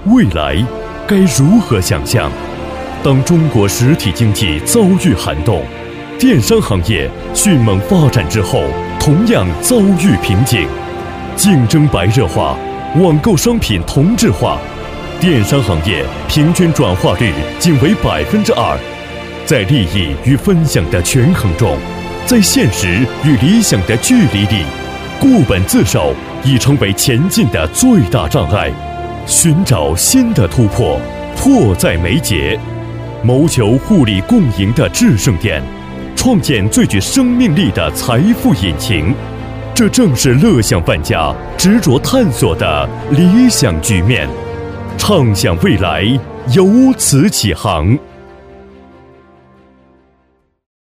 未来该如何想象？当中国实体经济遭遇寒冬，电商行业迅猛发展之后，同样遭遇瓶颈。竞争白热化，网购商品同质化，电商行业平均转化率仅为2%。在利益与分享的权衡中，在现实与理想的距离里，固本自守已成为前进的最大障碍。寻找新的突破，迫在眉睫。谋求互利共赢的制胜点，创建最具生命力的财富引擎，这正是乐享万家执着探索的理想局面。畅想未来，由此起航。